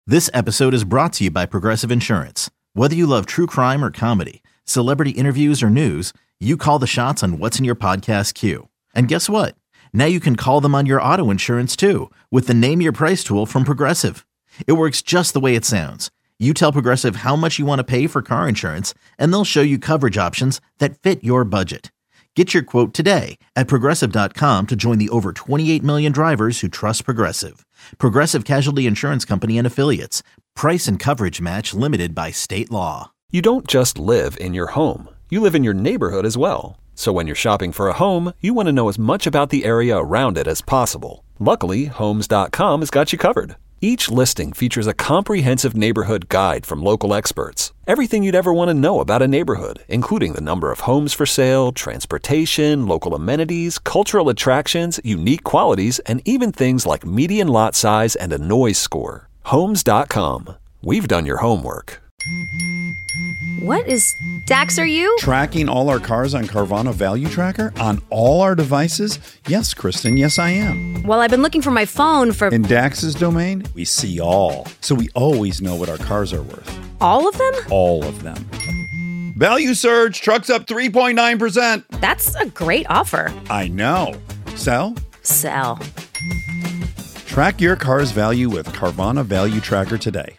This episode is brought to you by Progressive Insurance. Whether you love true crime or comedy, celebrity interviews or news, you call the shots on what's in your podcast queue. And guess what? Now you can call them on your auto insurance too with the Name Your Price tool from Progressive. It works just the way it sounds. You tell Progressive how much you want to pay for car insurance, and they'll show you coverage options that fit your budget. Get your quote today at Progressive.com to join the over 28 million drivers who trust Progressive. Progressive Casualty Insurance Company and Affiliates. Price and coverage match limited by state law. You don't just live in your home. You live in your neighborhood as well. So when you're shopping for a home, you want to know as much about the area around it as possible. Luckily, Homes.com has got you covered. Each listing features a comprehensive neighborhood guide from local experts. Everything you'd ever want to know about a neighborhood, including the number of homes for sale, transportation, local amenities, cultural attractions, unique qualities, and even things like median lot size and a noise score. Homes.com. We've done your homework. What is Dax, are you? Tracking all our cars on Carvana Value Tracker on all our devices? Yes, Kristen, yes I am. Well, I've been looking for my phone for... In Dax's domain, we see all. So we always know what our cars are worth. All of them? All of them. Value surge, trucks up 3.9%. That's a great offer. I know. Sell? Sell. Track your car's value with Carvana Value Tracker today.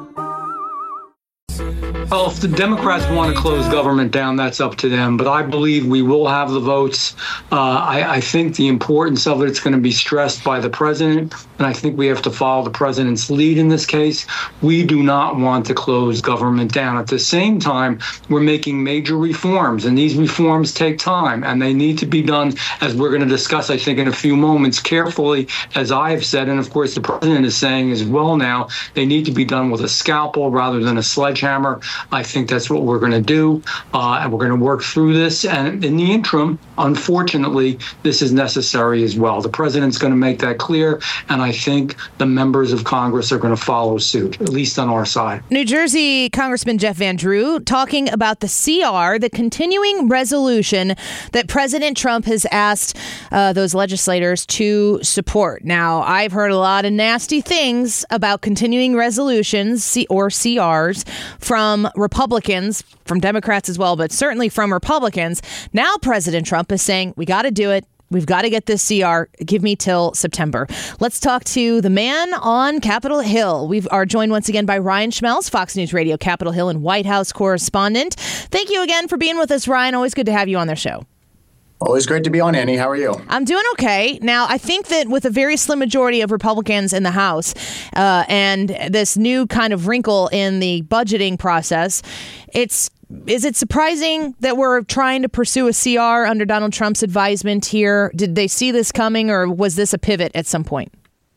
Well, if the Democrats want to close government down, that's up to them. But I believe we will have the votes. I think the importance of it's going to be stressed by the president. And I think we have to follow the president's lead in this case. We do not want to close government down. At the same time, we're making major reforms. And these reforms take time. And they need to be done, as we're going to discuss, I think, in a few moments, carefully, as I have said. And, of course, the president is saying as well now, they need to be done with a scalpel rather than a sledgehammer. I think that's what we're going to do, and we're going to work through this. And in the interim, unfortunately, this is necessary as well. The president's going to make that clear, and I think the members of Congress are going to follow suit, at least on our side. New Jersey Congressman Jeff Van Drew talking about the CR, the continuing resolution that President Trump has asked those legislators to support. Now, I've heard a lot of nasty things about continuing resolutions or CRs from Republicans, from Democrats as well, but certainly from Republicans. Now President Trump is saying, we got to do it. We've got to get this CR. Give me till September. Let's talk to the man on Capitol Hill. We are joined once again by Ryan Schmelz, Fox News Radio, Capitol Hill and White House correspondent. Thank you again for being with us, Ryan. Always good to have you on their show. Always great to be on, Annie. How are you? I'm doing okay. Now, I think that with a very slim majority of Republicans in the House and this new kind of wrinkle in the budgeting process, is it surprising that we're trying to pursue a CR under Donald Trump's advisement here? Did they see this coming, or was this a pivot at some point?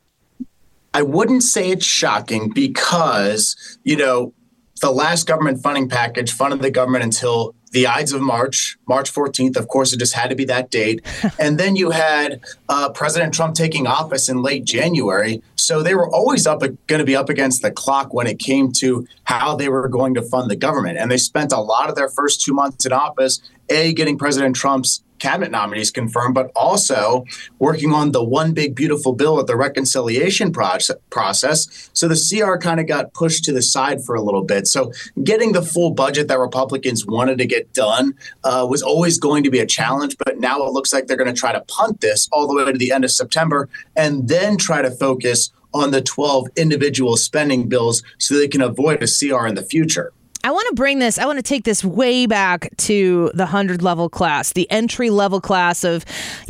I wouldn't say it's shocking because, the last government funding package funded the government until the Ides of March 14th. Of course, it just had to be that date. And then you had President Trump taking office in late January. So they were always going to be up against the clock when it came to how they were going to fund the government. And they spent a lot of their first 2 months in office, getting President Trump's cabinet nominees confirmed, but also working on the one big beautiful bill at the reconciliation process. So the CR kind of got pushed to the side for a little bit. So getting the full budget that Republicans wanted to get done was always going to be a challenge. But now it looks like they're going to try to punt this all the way to the end of September and then try to focus on the 12 individual spending bills so they can avoid a CR in the future. I want to take this way back to the 100 level class, the entry level class of,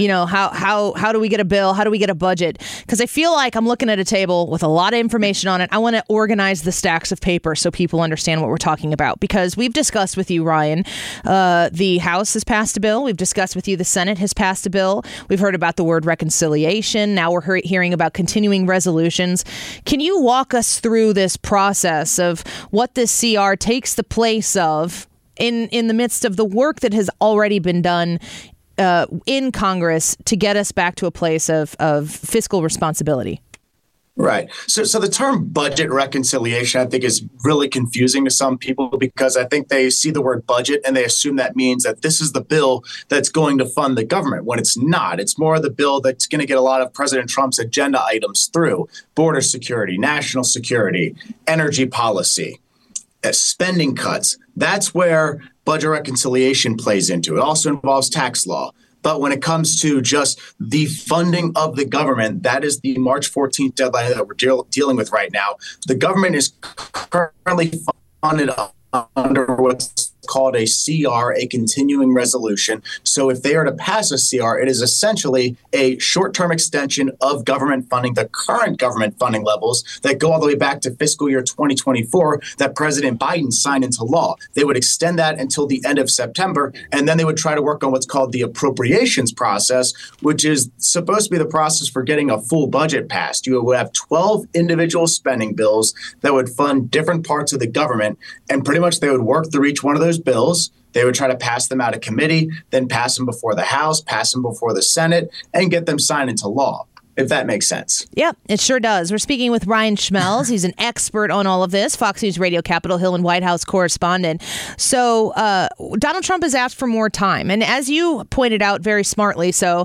how do we get a bill? How do we get a budget? Because I feel like I'm looking at a table with a lot of information on it. I want to organize the stacks of paper so people understand what we're talking about, because we've discussed with you, Ryan, the House has passed a bill. We've discussed with you the Senate has passed a bill. We've heard about the word reconciliation. Now we're hearing about continuing resolutions. Can you walk us through this process of what this CR takes the place of in the midst of the work that has already been done in Congress to get us back to a place of fiscal responsibility? Right. So the term budget reconciliation, I think, is really confusing to some people because I think they see the word budget and they assume that means that this is the bill that's going to fund the government when it's not. It's more of the bill that's going to get a lot of President Trump's agenda items through: border security, national security, energy policy, spending cuts. That's where budget reconciliation plays into. It also involves tax law. But when it comes to just the funding of the government, that is the March 14th deadline that we're dealing with right now. The government is currently funded under what's called a CR, a continuing resolution. So if they are to pass a CR, it is essentially a short-term extension of government funding, the current government funding levels that go all the way back to fiscal year 2024 that President Biden signed into law. They would extend that until the end of September, and then they would try to work on what's called the appropriations process, which is supposed to be the process for getting a full budget passed. You would have 12 individual spending bills that would fund different parts of the government, and pretty much they would work through each one of those bills. They would try to pass them out of committee, then pass them before the House, pass them before the Senate, and get them signed into law, if that makes sense. Yep, it sure does. We're speaking with Ryan Schmelz. He's an expert on all of this, Fox News Radio, Capitol Hill, and White House correspondent. So Donald Trump has asked for more time. And as you pointed out very smartly, so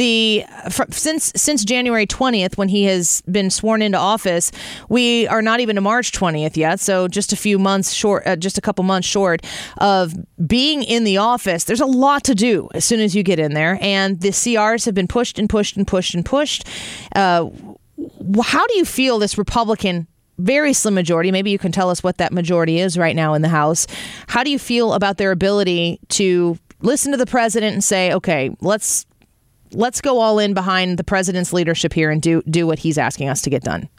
since January 20th, when he has been sworn into office, we are not even to March 20th yet. So just a few months short, just a couple months short of being in the office. There's a lot to do as soon as you get in there. And the CRs have been pushed and pushed and pushed and pushed. How do you feel this Republican, very slim majority, maybe you can tell us what that majority is right now in the House, how do you feel about their ability to listen to the president and say, okay, let's go all in behind the president's leadership here and do what he's asking us to get done?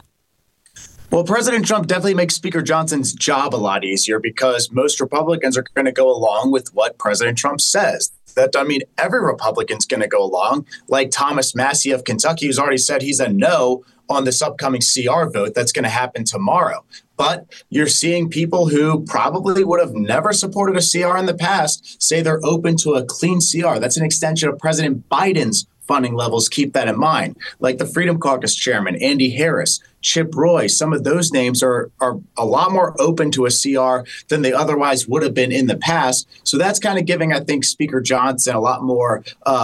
Well, President Trump definitely makes Speaker Johnson's job a lot easier because most Republicans are going to go along with what President Trump says. That doesn't mean every Republican's going to go along. Like Thomas Massie of Kentucky, who's already said he's a no on this upcoming CR vote that's going to happen tomorrow. But you're seeing people who probably would have never supported a CR in the past say they're open to a clean CR. That's an extension of President Biden's funding levels. Keep that in mind. Like the Freedom Caucus chairman, Andy Harris, Chip Roy, some of those names are a lot more open to a CR than they otherwise would have been in the past. So that's kind of giving, I think, Speaker Johnson a lot more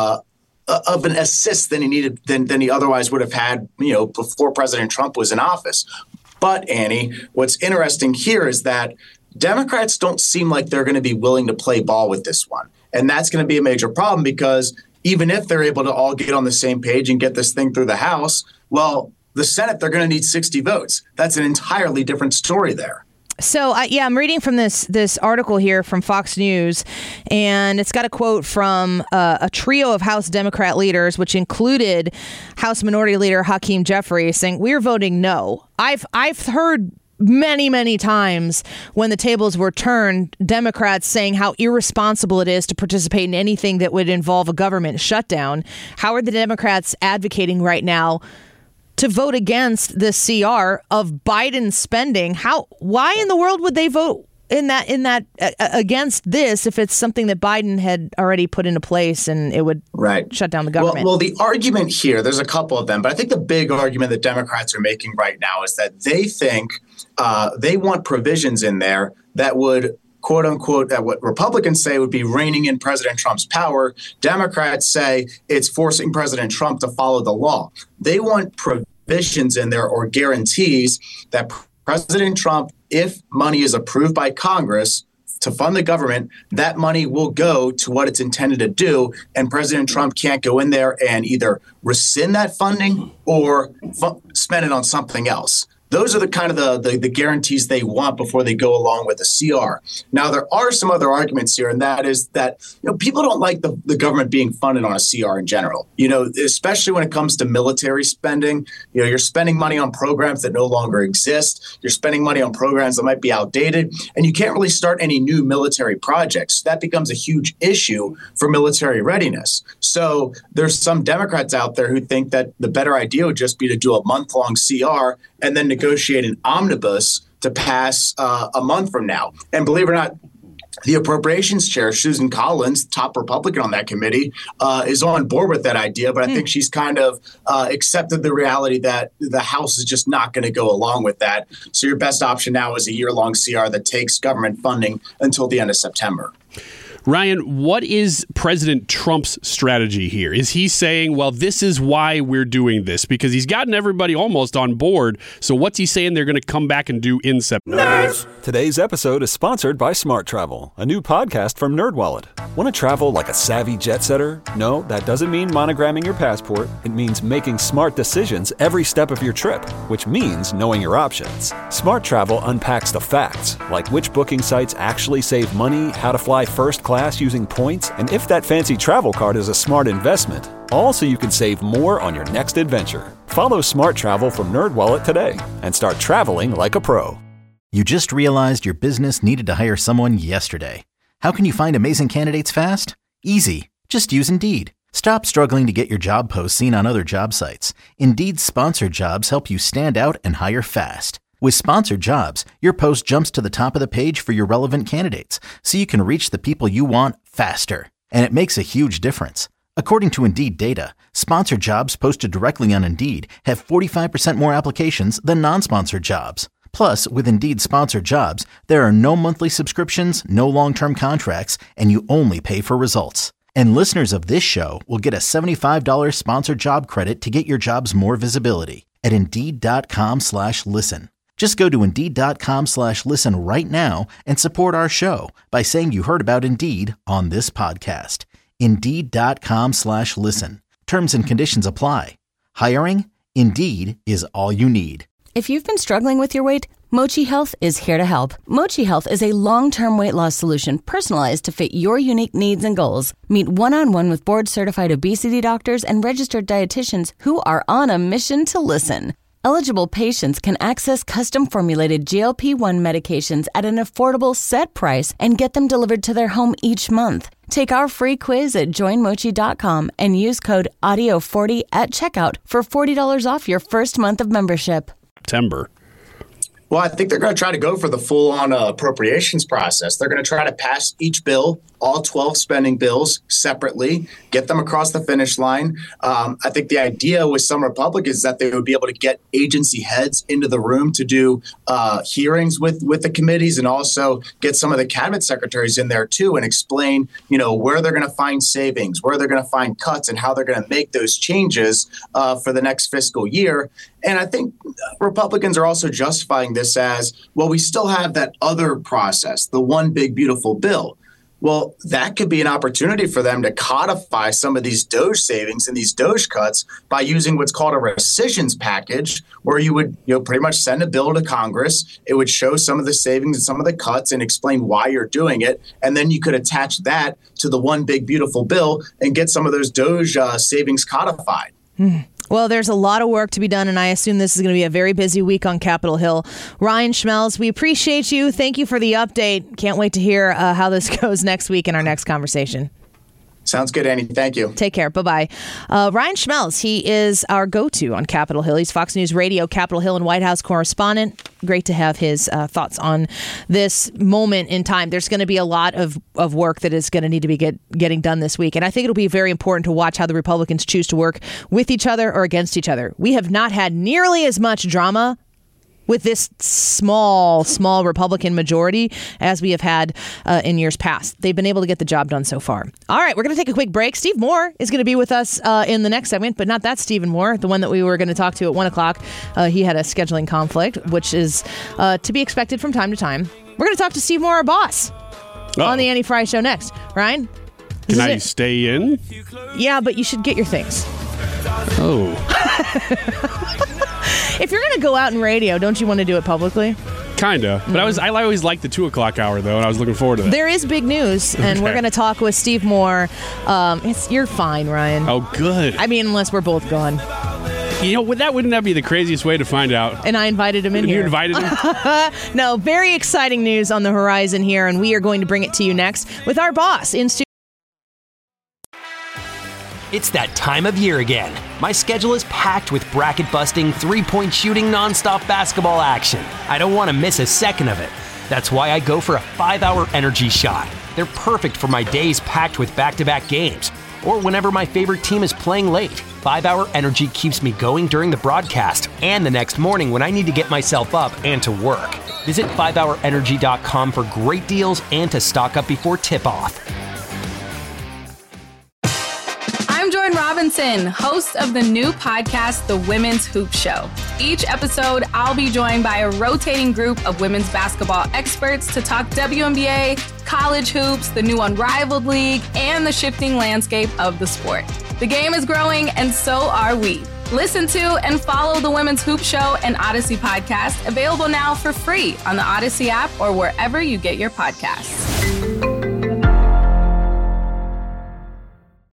of an assist than he needed than he otherwise would have had, before President Trump was in office. But Annie, what's interesting here is that Democrats don't seem like they're going to be willing to play ball with this one. And that's going to be a major problem because even if they're able to all get on the same page and get this thing through the House, well, the Senate, they're going to need 60 votes. That's an entirely different story there. So, I'm reading from this article here from Fox News, and it's got a quote from a trio of House Democrat leaders, which included House Minority Leader Hakeem Jeffries, saying, "We're voting no." I've heard many, many times when the tables were turned, Democrats saying how irresponsible it is to participate in anything that would involve a government shutdown. How are the Democrats advocating right now to vote against the CR of Biden's spending? Why in the world would they vote in that against this if it's something that Biden had already put into place and it would shut down the government? Well, the argument here, there's a couple of them, but I think the big argument that Democrats are making right now is that they think they want provisions in there that would, quote unquote, that what Republicans say would be reining in President Trump's power. Democrats say it's forcing President Trump to follow the law. They want provisions in there or guarantees that President Trump, if money is approved by Congress to fund the government, that money will go to what it's intended to do. And President Trump can't go in there and either rescind that funding or spend it on something else. Those are the kind of the guarantees they want before they go along with the CR. Now, there are some other arguments here, and that is that people don't like the government being funded on a CR in general. Especially when it comes to military spending. You're spending money on programs that no longer exist. You're spending money on programs that might be outdated, and you can't really start any new military projects. That becomes a huge issue for military readiness. So there's some Democrats out there who think that the better idea would just be to do a month-long CR and then negotiate an omnibus to pass a month from now. And believe it or not, the appropriations chair, Susan Collins, top Republican on that committee, is on board with that idea. But I think she's kind of accepted the reality that the House is just not going to go along with that. So your best option now is a year-long CR that takes government funding until the end of September. Ryan, what is President Trump's strategy here? Is he saying, well, this is why we're doing this? Because he's gotten everybody almost on board. So what's he saying they're going to come back and do in September? Today's episode is sponsored by Smart Travel, a new podcast from NerdWallet. Want to travel like a savvy jet setter? No, that doesn't mean monogramming your passport. It means making smart decisions every step of your trip, which means knowing your options. Smart Travel unpacks the facts, like which booking sites actually save money, how to fly first class using points, and if that fancy travel card is a smart investment. All so you can save more on your next adventure. Follow Smart Travel from NerdWallet today and start traveling like a pro. You just realized your business needed to hire someone yesterday. How can you find amazing candidates fast? Easy. Just use Indeed. Stop struggling to get your job posts seen on other job sites. Indeed's sponsored jobs help you stand out and hire fast. With sponsored jobs, your post jumps to the top of the page for your relevant candidates, so you can reach the people you want faster. And it makes a huge difference. According to Indeed data, sponsored jobs posted directly on Indeed have 45% more applications than non-sponsored jobs. Plus, with Indeed sponsored jobs, there are no monthly subscriptions, no long-term contracts, and you only pay for results. And listeners of this show will get a $75 sponsored job credit to get your jobs more visibility at Indeed.com/listen. Just go to Indeed.com/listen right now and support our show by saying you heard about Indeed on this podcast. Indeed.com/listen. Terms and conditions apply. Hiring? Indeed is all you need. If you've been struggling with your weight, Mochi Health is here to help. Mochi Health is a long-term weight loss solution personalized to fit your unique needs and goals. Meet one-on-one with board-certified obesity doctors and registered dietitians who are on a mission to listen. Eligible patients can access custom-formulated GLP-1 medications at an affordable set price and get them delivered to their home each month. Take our free quiz at joinmochi.com and use code AUDIO40 at checkout for $40 off your first month of membership. September. Well, I think they're going to try to go for the full-on appropriations process. They're going to try to pass each bill, all 12 spending bills, separately, get them across the finish line. I think the idea with some Republicans is that they would be able to get agency heads into the room to do hearings with the committees and also get some of the cabinet secretaries in there, too, and explain, where they're going to find savings, where they're going to find cuts, and how they're going to make those changes for the next fiscal year. And I think Republicans are also justifying this as, well, we still have that other process, the one big, beautiful bill. Well, that could be an opportunity for them to codify some of these DOGE savings and these DOGE cuts by using what's called a rescissions package, where you would pretty much send a bill to Congress. It would show some of the savings and some of the cuts and explain why you're doing it. And then you could attach that to the one big, beautiful bill and get some of those DOGE savings codified. Well, there's a lot of work to be done, and I assume this is going to be a very busy week on Capitol Hill. Ryan Schmelz, we appreciate you. Thank you for the update. Can't wait to hear how this goes next week in our next conversation. Sounds good, Annie. Thank you. Take care. Bye-bye. Ryan Schmelz, he is our go-to on Capitol Hill. He's Fox News Radio, Capitol Hill, and White House correspondent. Great to have his thoughts on this moment in time. There's going to be a lot of work that is going to need to be getting done this week. And I think it'll be very important to watch how the Republicans choose to work with each other or against each other. We have not had nearly as much drama with this small Republican majority as we have had in years past. They've been able to get the job done so far. All right, we're going to take a quick break. Steve Moore is going to be with us in the next segment, but not that Stephen Moore, the one that we were going to talk to at 1 o'clock. He had a scheduling conflict, which is to be expected from time to time. We're going to talk to Steve Moore, our boss, on the Annie Frey Show next. Ryan? Can I stay in? Yeah, but you should get your things. Oh. If you're going to go out in radio, don't you want to do it publicly? Kinda. But I always liked the 2 o'clock hour, though, and I was looking forward to that. There is big news, and we're going to talk with Steve Moore. You're fine, Ryan. Oh, good. I mean, unless we're both gone. Wouldn't that be the craziest way to find out? And I invited him in here. You invited him? No, very exciting news on the horizon here, and we are going to bring it to you next with our boss in studio. It's that time of year again. My schedule is packed with bracket-busting, three-point shooting, nonstop basketball action. I don't want to miss a second of it. That's why I go for a 5-Hour Energy shot. They're perfect for my days packed with back-to-back games, or whenever my favorite team is playing late. 5-Hour Energy keeps me going during the broadcast and the next morning when I need to get myself up and to work. Visit 5hourenergy.com for great deals and to stock up before tip-off. I'm Jordan Robinson, host of the new podcast, The Women's Hoop Show. Each episode, I'll be joined by a rotating group of women's basketball experts to talk WNBA, college hoops, the new Unrivaled League, and the shifting landscape of the sport. The game is growing, and so are we. Listen to and follow The Women's Hoop Show and Odyssey podcast, available now for free on the Odyssey app or wherever you get your podcasts.